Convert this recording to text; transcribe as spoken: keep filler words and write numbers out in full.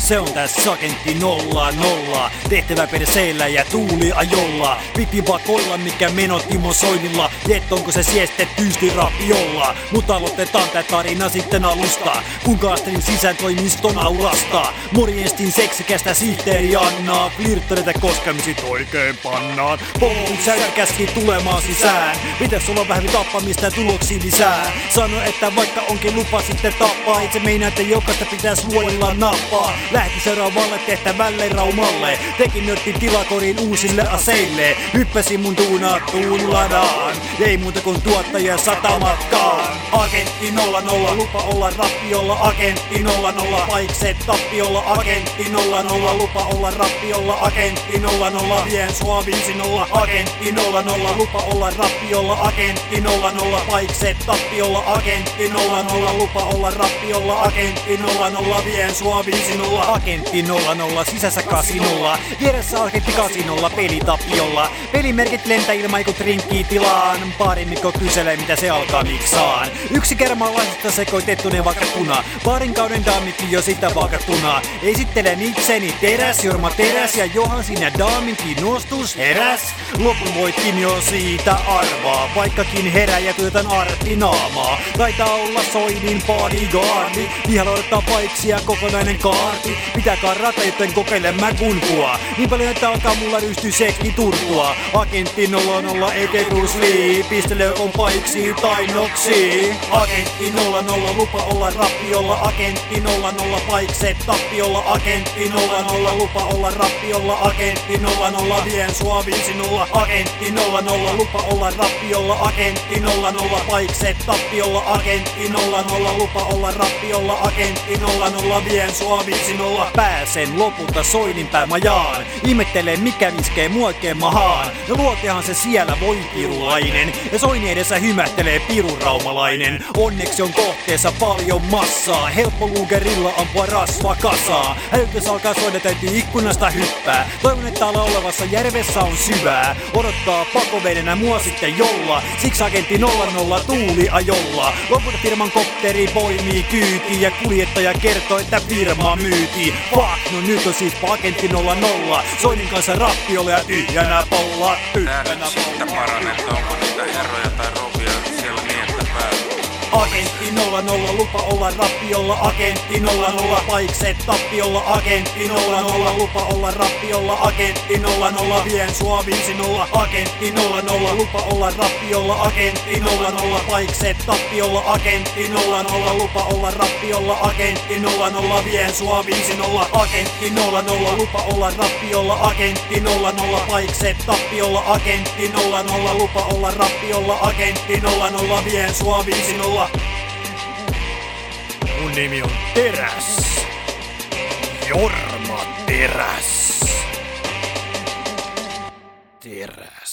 Se on tässä agentti nolla nolla. Tehtävä perseillä ja tuuli ajolla. Piti vakoilla mikä meno Timo Soinilla. Jet onko se sieste tyysti rapiolla. Mutta aloitetaan tää tarina sitten alusta. Kun kaastelin sisään toimiston aulasta. Morjestin seksikästä sihteeri Annaa. Flirttareita koskemisit oikein pannaan. Polun särkä käski tulemaan sisään. Pitäis olla vähän tappamista ja tuloksia lisää. Sano että vaikka onkin lupa sitten tappaa. Itse meinaa että jokaista pitäis luodilla nappaa. Lähti seuraavalle tehtävälle Raumalle. Tekin nörtti tilakoriin uusille aseille. Hyppäsi mun tuunattuun ladaan. Ei muuta kuin tuottaja satamatkaan. Agentti nolla nolla, lupa olla rappiolla. Agentti nolla nolla, paikset tappiolla. Agentti nolla nolla, lupa olla rappiolla. Agentti nolla nolla, vien sua viisi nolla. Agentti nolla nolla, lupa olla rappiolla. Agentti nolla nolla, paikset tappiolla. Agentti nolla nolla, lupa olla rappiolla. Agentti nolla nolla, vien sua viisi nolla. Agentti nolla nolla, sisässä kasinolla. Vieressä agentti kasinolla, peli tappiolla. Pelimerkit lentää ilman kun trinkkii tilaan. Baarin Mikko kyselee mitä se alkaa miksaan. Yksi kermalaisesta sekoitettune vaikka puna. Baarin kauden daamitkin jo sitä vaakattuna. Esittelen itseni teräs, Jorma teräs ja Johan sinä daaminkin nostus heräs. Lopun voitkin jo siitä arvaa. Vaikkakin herää ja työtän arti naamaa. Taitaa olla Soinin bodyguardi. Ihan odottaa paiksia kokonainen kaarti. Pitää karrata joten kokeile mä kunpua. Niin paljon että alkaa mulla rystyy sekki turtua. Agentti nolla nolla eikä Bruce Lee. Pistele on paiksi tai noksi. Agentti nolla nolla, lupa olla rappiolla. Agentti nolla nolla, paikset tappiolla. Agentti nolla nolla, lupa olla rappiolla. Agentti nolla nolla, vien sua viisi nolla. Agentti nolla nolla, lupa olla rappiolla. Agentti nolla nolla, paikset tappiolla. Agentti nolla nolla, lupa olla rappiolla. Agentti nolla nolla, vien sua viisi nolla. Pääsen lopulta Soinin päämajaan. Ihmettelee mikä iskee mua oikein mahaan. Ja luotehan se siellä voi pirulainen. Ja Soini edessä hymähtelee piruraumalainen. Onneksi on kohteessa paljon massaa. Helppo luugerilla ampua rasva kasaa. Hälytys alkaa soida täytyy ikkunasta hyppää. Toivon että alla olevassa järvessä on syvää. Odottaa pakovedenä mua sitten jolla. Siksi agentti nolla nolla tuuli ajolla. Lopulta firman kopteri poimii kyyti. Ja kuljettaja kertoo että firma myyti. Fuck, no nyt on siis agentti nolla nolla. Soinin kanssa rappiolla ja tyhjänä polla. Tyhjänä Tää nyt siitä parannetta, onko niitä herroja tai rovia siellä niin että päällä. Agentti nolla nolla, lupa olla rappiolla. Agentti nolla nolla, paikset tappiolla. Agentti nolla nolla, lupa olla rappiolla. Agentti nolla nolla, vien sua viisi nolla. Agentti nolla nolla, lupa olla rappiolla. Agentti nolla nolla, paikset tappiolla. Agentti nolla nolla, lupa olla rappiolla. Agentti nolla nolla, vien sua viisi nolla. Agentti nolla nolla, lupa olla rappiolla. Agentti nolla nolla, paikset tappiolla. Agentti nolla nolla, lupa olla rappiolla. Agentti nolla nolla, vien sua viisi nolla. Mun nimi on Teräs. Jorma Teräs. Teräs.